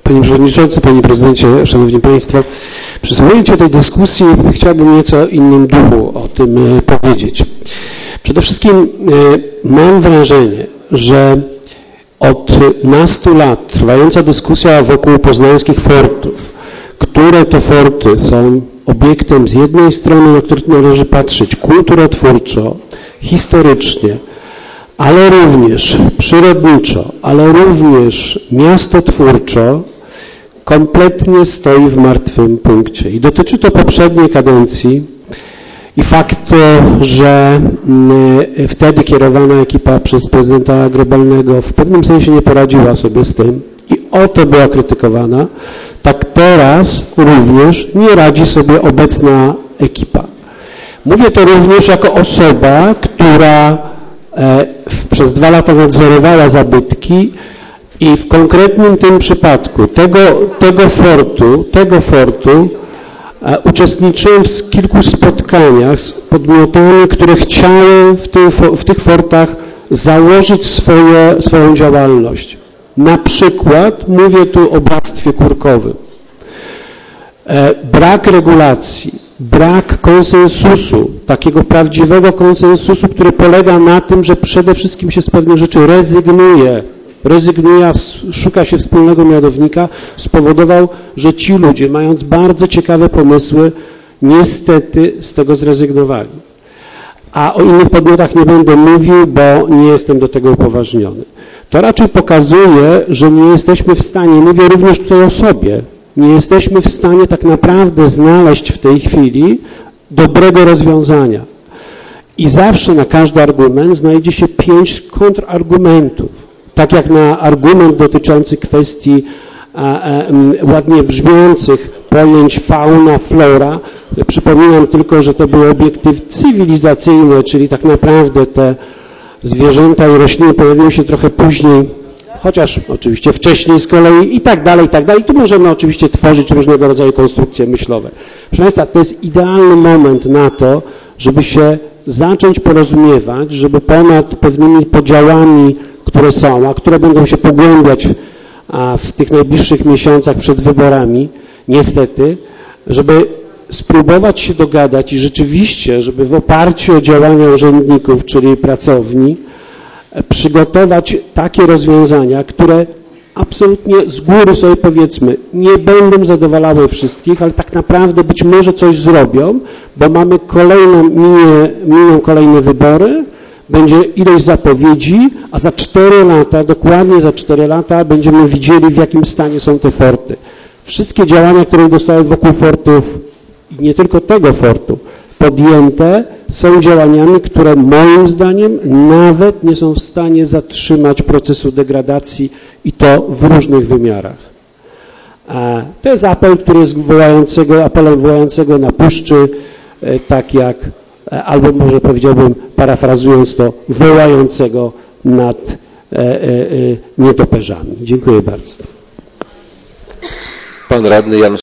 Panie Przewodniczący, Panie Prezydencie, Szanowni Państwo, przysłuchując się tej dyskusji, chciałbym nieco innym duchu o tym powiedzieć. Przede wszystkim mam wrażenie, że od nastu lat trwająca dyskusja wokół poznańskich fortów, które to forty są obiektem z jednej strony, na który należy patrzeć kulturotwórczo, historycznie, ale również przyrodniczo, ale również miastotwórczo, kompletnie stoi w martwym punkcie. I dotyczy to poprzedniej kadencji i faktu, że wtedy kierowana ekipa przez prezydenta Grobelnego w pewnym sensie nie poradziła sobie z tym i o to była krytykowana, tak teraz również nie radzi sobie obecna ekipa. Mówię to również jako osoba, która przez 2 lata nadzorowała zabytki i w konkretnym tym przypadku tego fortu uczestniczyłem w kilku spotkaniach z podmiotami, które chciały w tych fortach założyć swoją działalność. Na przykład mówię tu o bractwie kurkowym. Brak regulacji, brak konsensusu, takiego prawdziwego konsensusu, który polega na tym, że przede wszystkim się z pewnych rzeczy rezygnuje, szuka się wspólnego mianownika, spowodował, że ci ludzie, mając bardzo ciekawe pomysły, niestety z tego zrezygnowali. A o innych podmiotach nie będę mówił, bo nie jestem do tego upoważniony. To raczej pokazuje, że nie jesteśmy w stanie, mówię również tutaj o sobie, nie jesteśmy w stanie tak naprawdę znaleźć w tej chwili dobrego rozwiązania. I zawsze na każdy argument znajdzie się 5 kontrargumentów. Tak jak na argument dotyczący kwestii ładnie brzmiących pojęć fauna, flora. Przypominam tylko, że to był obiektyw cywilizacyjny, czyli tak naprawdę te zwierzęta i rośliny pojawiły się trochę później, chociaż oczywiście wcześniej z kolei i tak dalej, i tak dalej. Tu możemy oczywiście tworzyć różnego rodzaju konstrukcje myślowe. Proszę Państwa, to jest idealny moment na to, żeby się zacząć porozumiewać, żeby ponad pewnymi podziałami, które są, a które będą się pogłębiać w tych najbliższych miesiącach przed wyborami, niestety, żeby spróbować się dogadać i rzeczywiście, żeby w oparciu o działania urzędników, czyli pracowni, przygotować takie rozwiązania, które absolutnie z góry sobie powiedzmy, nie będą zadowalały wszystkich, ale tak naprawdę być może coś zrobią, bo mamy miną kolejne wybory, będzie ilość zapowiedzi, a za 4 lata, dokładnie za 4 lata będziemy widzieli, w jakim stanie są te forty. Wszystkie działania, które zostały wokół fortów i nie tylko tego fortu podjęte, są działaniami, które moim zdaniem nawet nie są w stanie zatrzymać procesu degradacji i to w różnych wymiarach. To jest apel, który jest apelem wołającego na puszczy, tak jak, albo może powiedziałbym, parafrazując to, wołającego nad nietoperzami. Dziękuję bardzo. Pan radny Jan